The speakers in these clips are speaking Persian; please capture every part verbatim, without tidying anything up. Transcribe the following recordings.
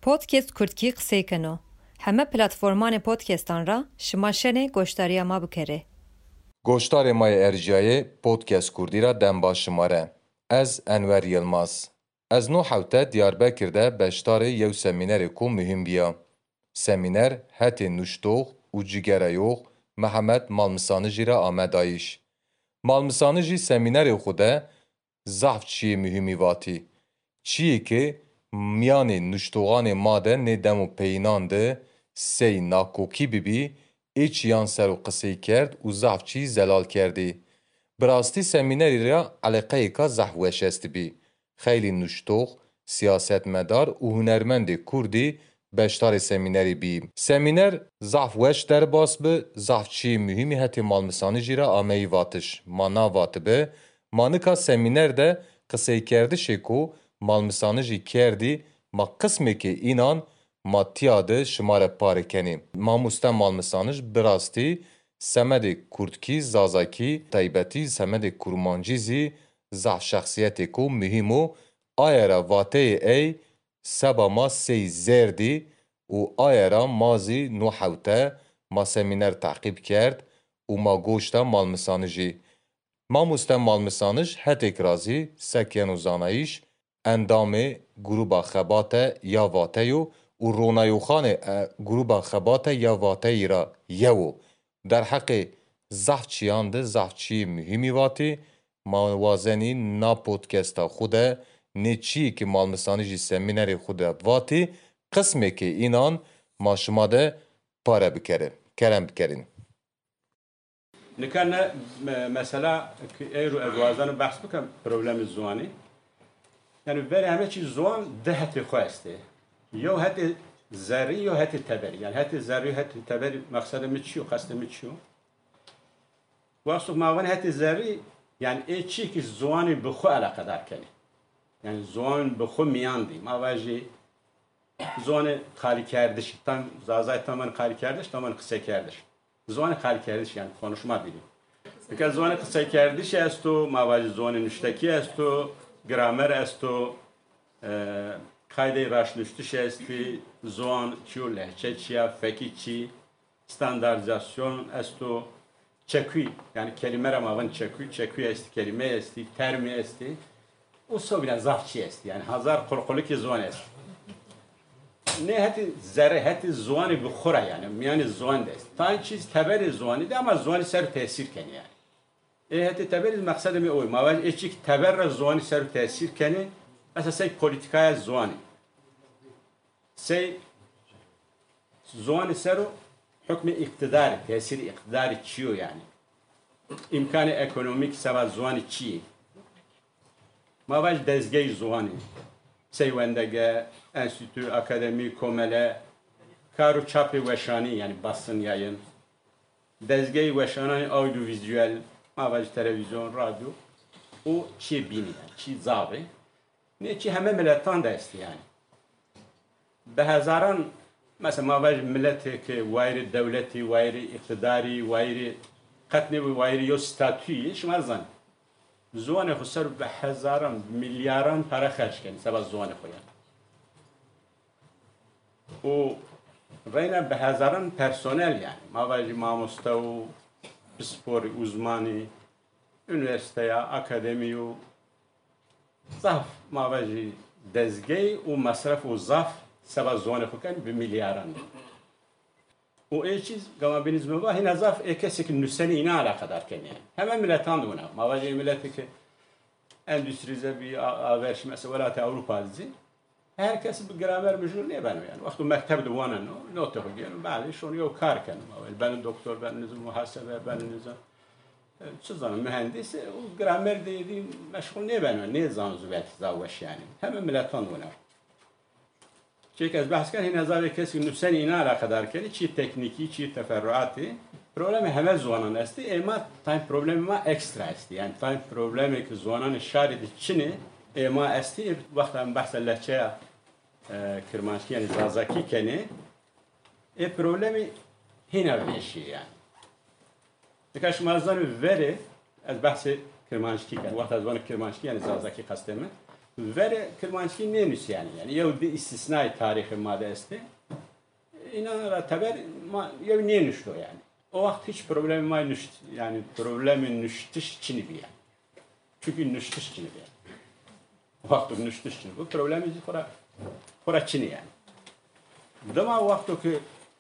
پودکست کردکی قسەی کنو همه پلتفرمان پودکستان را شما شنه گوشتاری ما بکره. گوشتار مای ارجای پودکست کردی را دم با شماره. از انور یلماز. از نو حوته دیاربکر ده بشتار یو سمینر کو مهم بیا. سمینر هتی نوشتوغ و جگرایوغ محمد مالمسانجی را آمدایش. مالمسانجی سمینر خوده زعف چی مهمی واتی. چیه که میان نوشتوغان ماده ندم و پینانده سی ناکوکی ببی ایچ یان سر و قصه کرد و زعف چی زلال کردی. براستی سمینری را علاقه که زحوش است بی. خیلی نوشتوغ، سیاست مدار و هنرمند کردی بشتار سمینری بی. سمینر زحوش در باس به زعف چی مهمی هتی مالمسانی جیرا آمهی واتش. مانا وات به مانکا سمینر ده قصه کرده شکو مالمسانی جی کردی ما قسمی که اینان ما تیاده شماره پاره کنیم. ما مستم مالمسانج براستی سمد کردکی زازاکی تایبتی سمد کرمانجی زی زعف شخصیت کو مهمو آیرا واته ای سبا ما سی زردی و آیرا مازی نو حوته ما سمینر تعقیب کرد و ما گوشتا مالمسانجی. ما مستم مالمسانج هت اکرازی سکین و زانایش اندام گروبا خباته یا واته یو و رونایو خانه گروبا خباته یا واته ای را یو. در حق زعف چیانده زعف چی مهمی واتی ما وازنی نا پودکستا خوده نه چی که مالمسانی جی سمینری خوده واتی قسمی که اینان ما شما ده پاره بکره کرم بکرین. نکن مثلا که ایرو ادوازان بحث بکن پروبلم زوانی یعنی ولی همه چیز زوان ده هتی خواسته یا هتی زری یا هتی تبری یعنی هتی زری یا هتی تبری مقصد می چیو قصد می چیو واسه معاون هتی زری یعنی ای چی که زوانی بخو علاقه دار کنی یعنی زوان بخو میاندی ما واجی زوان خالی کردش tam زازای تمام خالی کردش تمام قصه کردش زوان خالی کردش یعنی konuşma dili. Çünkü زوان قصه کردش است و ما واجی زوان نشتکی است و گرامر است و قاعده راشنشتش است زوان چیو لهجه چیا فکی چی standartizasyon است و çekui yani kelime amavan çekui çekui است kelime است termi است o sobila zafçi است yani hazar korkuluk zvan است ne hati zerre hati zvanı bukhura yani yani zvan است ta çiz taberi zvanı da ama zvanı ser tesir keni yani e hati taberi maksadı mi oy maval eçik taber zvanı ser tesir keni esas politikaya zvanı sey zvanı seru hükmü iktidar tesir iktidar çiyo yani imkanı ekonomik sava zvanı çiye ما باش دزگی زوانی سیوندگه انستیتو اکادمی کومله کارو چاپی وشانی یعنی basın yayın دزگی وشانی audio visual ما باش televizyon radyo o çi bini çi zavi ne çi همه ملتان دست yani به هزاران مثلا ما باش ملت که وایر دولتی وایر اقتداری وایر قطنی وایر یو ستاتوی شما زن زوان خسر به هزاران میلیاران پاره خرج کنی سبب زوان خویان و رینا به هزاران پرسونل یعنی ما باید ماموسته و سپور uzmani üniversite ya akademi و ضعف ما باید دزگی و مصرف و ضعف سبب زوان خو کنی به میلیاران و ای چیز گما بینیز مبا هی نظاف ای کسی که نسنی اینا علاقه دار کنی همه ملتان دونه ما واجه ملتی که اندوستریزه بی آورش مثل ولایت اروپا زی هر کسی به گرامر مجبور نیبنو یعنی وقتی مکتب دوانه نو نوته خودیانو بعدی شون یو کار کنم اول بن دکتر بن نظام محاسبه بن نظام چه زنم مهندس و گرامر دیدی مشغول نیبنو نه زان زوبت زاوش یعنی همه ملتان دونه چه که از بحث کنه این نظر کسی نفسانی اینا علاقه دار کنی چی تکنیکی چی تفرعاتی پروبلم همه زوانان است اما تایم پروبلم ما اکسترا است یعنی تایم پروبلمی که زوانان شارد چنه اما است وقت هم بحث لهجه کرمانشکی یعنی زازاکی کنه ای پروبلمی هینا بهشی یعنی دکش مرزان وره از بحث کرمانشکی کنه وقت از وان کرمانشکی یعنی زازاکی قصدمه ولی کرمانشکی نمیشه یعنی یعنی یه دی استثنای تاریخ ماده است اینا را تبر ما یه نینشتو یعنی o vakit hiç problem var nüşt yani problemin nüştüş çini bir yani çünkü nüştüş çini bir yani o vakit nüştüş çini bu problemi kora kora çini yani dama vakti ki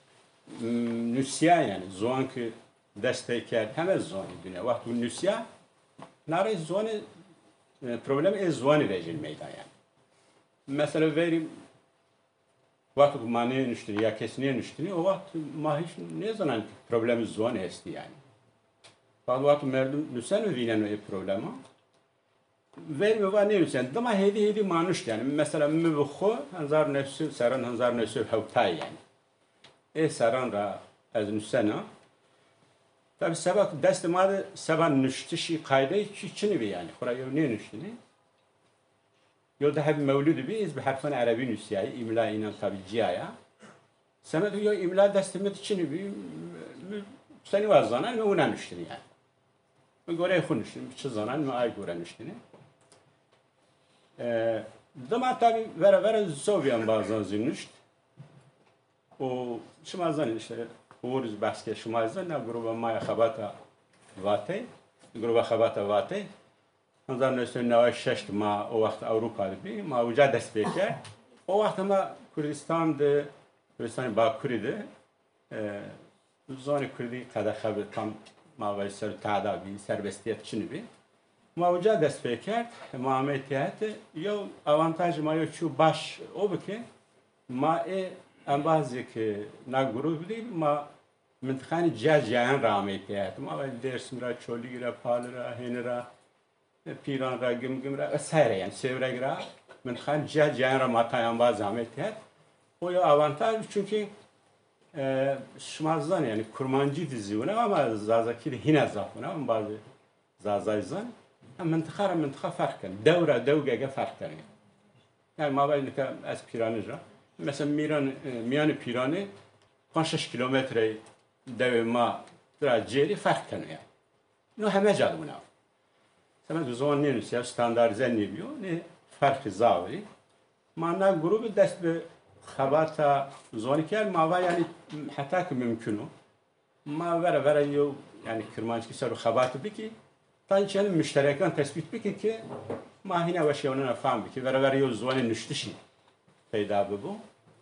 nüsya yani zoan ki destekler hemen zoan dünya vakti nüsya nare zoanı problemi ez zoanı rejil meydan yani mesela verim vakti mani nüştünü ya kesniye nüştünü o vakti ma hiç ne zaman problemi zoan esti yani. Fakat vakti merdum nüsen övinen o problemi. Verme var ne nüsen. Dama hedi hedi manuşt yani. Mesela mübukhu hanzar nefsi saran hanzar nefsi havtay yani. E saran ra az nüsena. Tabi sabah dest madı sabah nüştüşi kayda içini bir yani. Kuraya ne nüştünü? يو ده مولود بيز بحرفان عربي نسياي إملاء إنا طبي جيايا سمعت يو إملاء دستمت شنو بي سني وزانا ما ونا نشتري يعني ما قولي خو نشتري شو زانا ما أي قولي نشتري دما طبي ورا ورا زوبيان بازان زينشت و شو ما زاني نشتري ورز بحث كه شو ما زاني جروب ما خباتا واتي جروب خباتا واتي هنزار نسل نوای ششت ما او وقت اروپا دی ما وجا دست بکر او وقت ما کردستان ده کردستان باکوری ده زون کردی قدر خبر tam ما وای سر تعدادی سربستیت چنی بی ما وجا دست بکر معاملات یو avantaj ما یو چو باش او بکه ما ام بعضی که نگروه بودی ما منطقه جاج جان رامیتیات ما وای درس مرا چولی را پال را هن را پیران را گم گم را سایره یعنی سیوره را من خان جا جان را ماتایان باز زحمت کرد o ya avantaj çünkü e, şmazdan yani kurmancı diziyone ama zazaki de yine zafına ama bazı zazayzan ama منطقه منطقه fark kan devre devgege fark kan yani mabeyni ki az piranıca mesela miran miyanı piranı beş kilometre devma draceri fark kan yani no heme cadına Ama düzen ne nüsya standartize ne diyor ne farkı zavi. Mana grubu dest be xabata zoniker ma yani hatta ki mümkün o. Ma vera vera yo yani kırmançki saru xabatı biki tançanın müşterekan tespit biki ki ma hina ve şeyonuna faham biki vera vera yo zoni nüştişi peyda bu.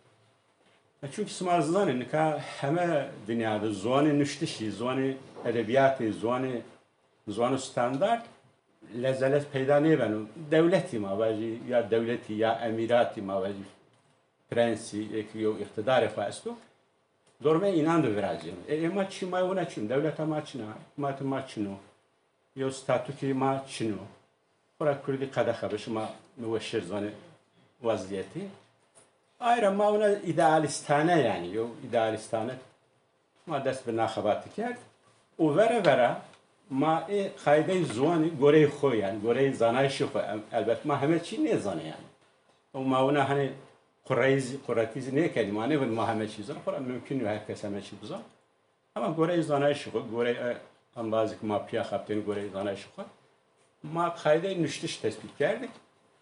Çünkü smazdan ne ka heme dünyada zoni nüştişi zoni edebiyatı zoni zoni standart لذت پیدا نمی‌کنم دولتی ما وجی یا دولتی یا امیراتی ما وجی پرنسی یکیو اقتدار خواستو دورمه اینان دو ورازیم اما چی ما اون چیم دولت ما چینا ما ما چینو یا ستاتو کی ما چینو برای کردی قدر خبرش ما موشر زانه وضعیتی آیرا ما اون ایدئالیستانه یعنی یا ایدئالیستانه ما دست به نخباتی کرد و وره وره ما خایده زوانی گوره خوی یعنی گوره زنایش خو البته ما همه چی نزانه یعنی و ما اون هنی قرایز قراتیز نه کردیم ما نه ما همه چیز رو خورم ممکن نه هر کس همه چی بزن اما گوره زنایش خو گوره هم بعضی که ما پیا خبتن گوره زنایش خو ما خایده نشتش تثبیت کردیم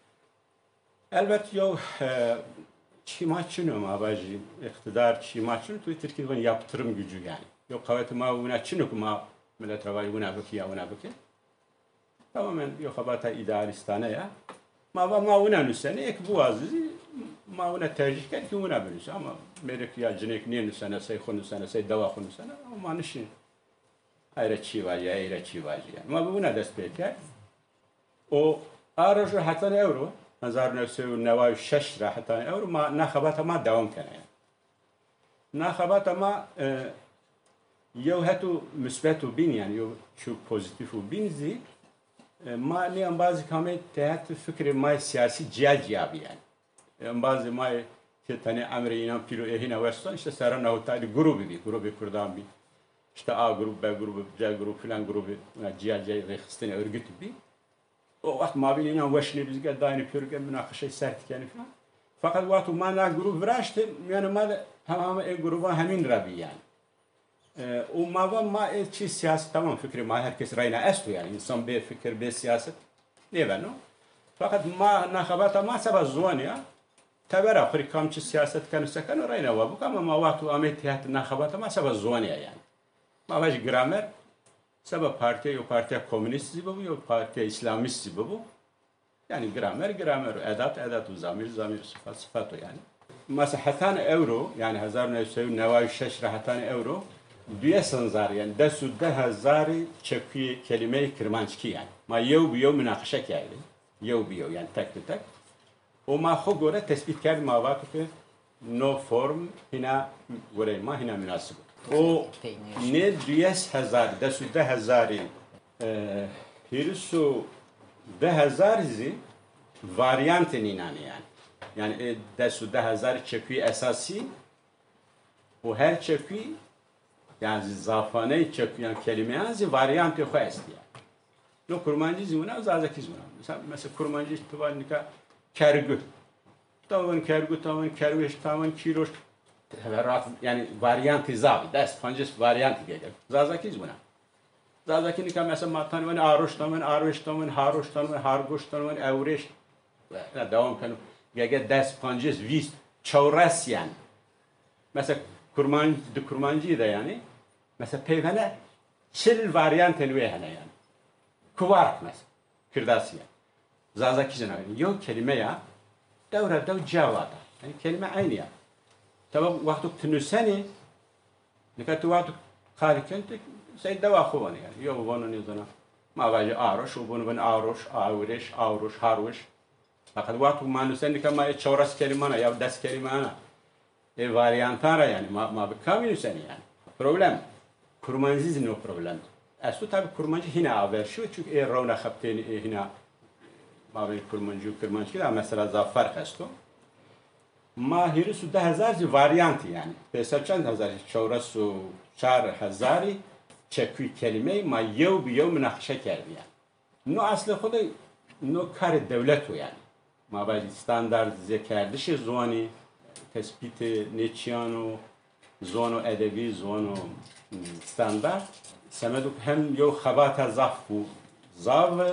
البته یو چی ما چنو ما باجی اقتدار چی ما چنو توی ترکیه ون yaptırım gücü yani yok kavati ma اون چنو که ما ملت روایی اونا بکی یا اونا بکی تماما یه خبرت ایدئالیستانه یا ما با ما اونا نسنه یک بوازی ما اونا ترجیح کرد که اونا بنویسه اما میره که یا جنک نی نسنه سی خون نسنه سی دوا خون نسنه اما ما نشین ایره چی واجی ایره چی واجی ما با اونا دست پید کرد و آرش حتی اورو هزار و نهصد و نود و شش را حتی اورو ما نخبات ما دوام کنه نخبات ما یو هتو مثبت و بین یعنی یو چو پوزیتیف و بین زی ما نیم بعضی کمی تحت فکر ما سیاسی جاجی آبی یعنی بعضی ما که تنی امر اینا پیرو اینا وستان işte سران نهوتای گروهی بی گروهی کردان بی işte A grup B grup C grup filan grubu جاجی رخصتنی örgüt بی o وقت ما بین اینا وشنی bizge daini pürge münakaşa sert yani falan fakat وقت ما na grup vraştı yani ma tamam e gruba hemin rabi yani و ما و ما چی سیاست تمام فکر ما هر کس راینا است yani insan به فکر به siyaset ne ben o فقط ما نخبات ما سبب زوانيا تبرع خري كم شيء سياسة كانوا سكانوا رأينا وابو كم ما وقت واميت هات نخبات ما سبب زوانيا يعني ما باش جرامر سبب بارتي يو بارتي كومونيست زببو يو بارتي إسلاميست زببو يعني جرامر جرامر أداة أداة وزامير زامير صفات صفاته يعني مثلا حتان اورو يعني هزار نوسي نواي شش حتان اورو دویست زار يعني دست ده هزار چکوی کلمه کرمانچکی يعني ما يو بيو مناقشه کردیم يو بيو يعني تك تك و ما خو گوره تثبیت کرد ما وقت که نو فرم هنا گوره ما هنا مناسب و نه دویست هزار دست ده هزار هیرسو ده هزار زی واریانت نینانی يعني يعني دست ده هزار چکوی اساسی و هر چکوی يعني زافانه چکوی يعني کلمه هنزی واریانت خو است يعني نو کرمانجی زمونه و زازکی زمونه مثلا مثلا کرمانجی توان نکا کرگو توان کرگو توان کروش توان کیروش يعني واریانت زاوی دست پنجش واریانت گیگر زازکی زمونه زازکی نکا مثلا ماتان ون آروش توان آروش توان هاروش توان هارگوش توان اورش نه دوام کنم گیگر دست پنجش ویست چورس يعني مثلا کرمان د کرمانجی ده يعني مثلا پیونه چل واریانت نوعه هنه يعني کوارک مثلا کرداسی يعني زازکی زنه یو کلمه یا دوره دو جواده يعني كلمه عینی يعني تبا وقتی تنوسنی نکات وقتی خالی کنت سید دوا خوانه يعني یو بونو نیزنا ما باجی آروش و بونو بن آروش آورش آروش هاروش فقط وقتی ما نوسنی که ما چورس کلمه نه یا دست کلمه نه ای واریانتان را يعني ما ما بکامی نوسنی يعني problem کرمانجی نو problem اصلا تابع کرمانجی هنا آور شو چون ای رونه خبتین ای هنا ما بین کرمانجی و کرمانجی که مثلا زافر خستو ما هیرسو ده هزار جی واریانتی يعني پیسه چند هزار چورس و چهار هزاری چکوی کلمه ما یو بیو مناقشه کردیم يعني نو اصل خود نو کار دولت و يعني ما باید استاندارد ذکردش زوانی تثبیت نیچیانو زوانو ادبی زوانو استاندارد سمدوک هم یو خبات زاف و زاو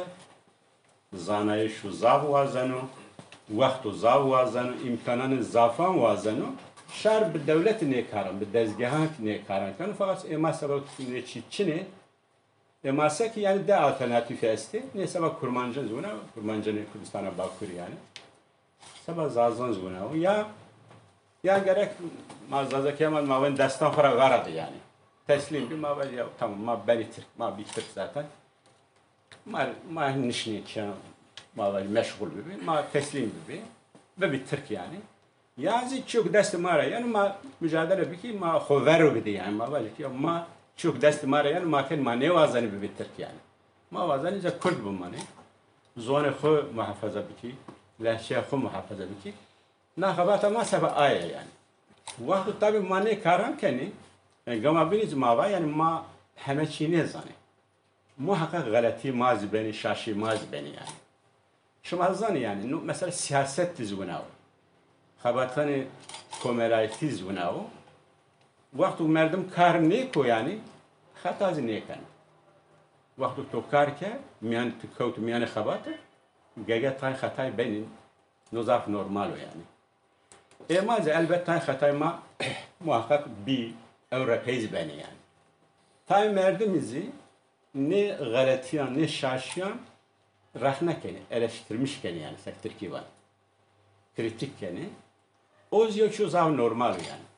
زانایش و زاو وازنو وقت و زاو وازنو امکانان زافان وازنو شهر به دولت نیکارن به دزگاهان نیکارن کنن فقط اما سبب نیچی چنه اما سکی یعنی ده آلترناتیف استه نه سبب کرمانجان زونه کرمانجان کردستان باکوری یعنی سبب زازان زونه یا یا گرک ما زازکی هم ما وین دستان خورا غرض يعني تسلیم بی ما باید تمام ما بری ترک ما بی ترک zaten ما ما نشنی که ما باید مشغول بی ما تسلیم بی و بی ترک yani یازی çok دست ما را yani ما mücadele بکی ما خوارو بدی yani ما باید که ما çok دست ما را yani ما کن ما نوازنی بی ترک yani ما وازنی جا کرد بمانه زوان خو محافظه بکی لحشه خو محافظه بکی نه خبرت ما سبب آیه yani وقت تابع ما نه کارم کنی گما بینید ما yani ما همه چی نزانه محقق غلطی ماز بینی شاشی ماز بینی yani شما زانی yani مثلا سیاست زوناو خبرتن کمرایتی زوناو وقت مردم کار نیکو yani خطا از نیکن وقت تو کار که میان تکوت میان خبرت گگه تای خطای بینی نظاف نورمالو yani اما البته خطای ما محقق بی اورپیز بینی yani تای مردمیزی نه غلطیان نه شاشیان راه نکنه eleştirmiş کنه yani سکترکی var kritik کنه اوز یو چیز هم نورمال yani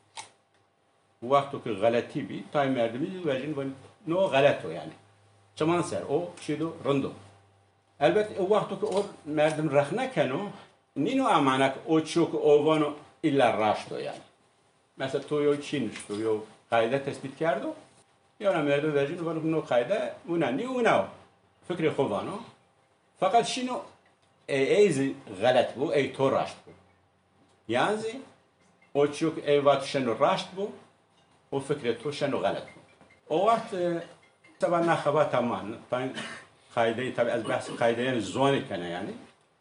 وقتی که غلطی بی تای مردمیزی وجین بون نو غلطو yani چمان سر او چیدو رندو البته وقتی که او مردم راه نکنه نینو امانک او چوک اووانو ایلا راشتو yani مثلا تو یو چینش تو یو قاعده تثبیت کردو یا مردم وجین بون نو قاعده اونا نی اونا فکر خوبانو فقط شنو ایز غلط بو ای تو راشت بو یعنی او چوک ای وقت شنو راشت بو او فکر تو شنو غلط بو او وقت طبعا نخبه تمام طبعا قاعده طبعا از بحث قاعده یعنی زوانی کنه یعنی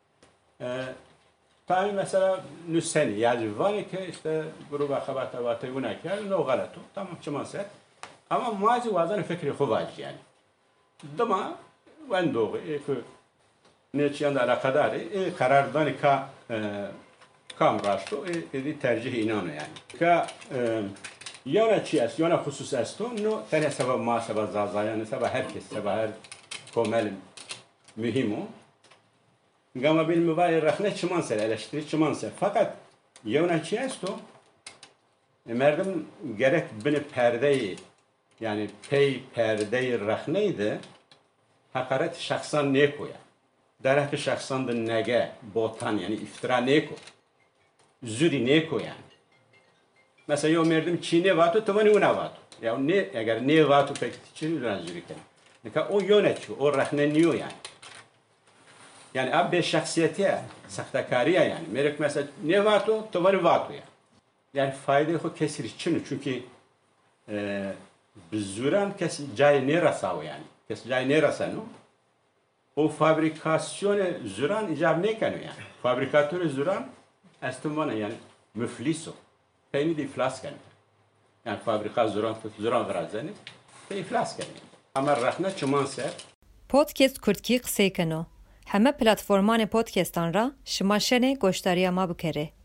طبعا مثلا نسنی یعنی وانی که işte گروه خبر تباطی اونا کرد نو غلطو تمام چما سر اما مازی وازن فکر خوباج yani دما وندوغ ای که ne çiyan da alakadar e karardan ka kam raşto e tercih inanı yani. Ka yana çi est, yana husus est no tane sabah ma sabah zaza yani sabah herkes sabah her komel mühim o. Gama bil mübayir rahne çiman ser eleştiri çiman ser. Fakat yana çi est o merdem gerek beni perdeyi yani pey perdeyi rahneydi hakaret şahsan ne koya derek şahsan da nege botan yani iftira ne ko züri ne ko yani mesela yo merdem çine vato tamani una vato ya ne eğer ne vato pek çini lan züri kan ne o yönetiyor o rahne niyo yani yani ab şahsiyetiye sahtakariye yani merek mesela ne vato tamani vato yani yani faydayı o kesir için çünkü e, bizuran kes cay ne rasav yani kes cay ne rasano o fabrikasyonu zuran icab ne kanıyor yani fabrikatörü zuran estimana yani müfliso peyni de iflas kanıyor yani fabrika zuran zuran verazeni pe iflas kanıyor ama rahna çman ser Podcast Kurtki qsey keno. Heme platformane podcastan ra şima şene goştariya ma bikere.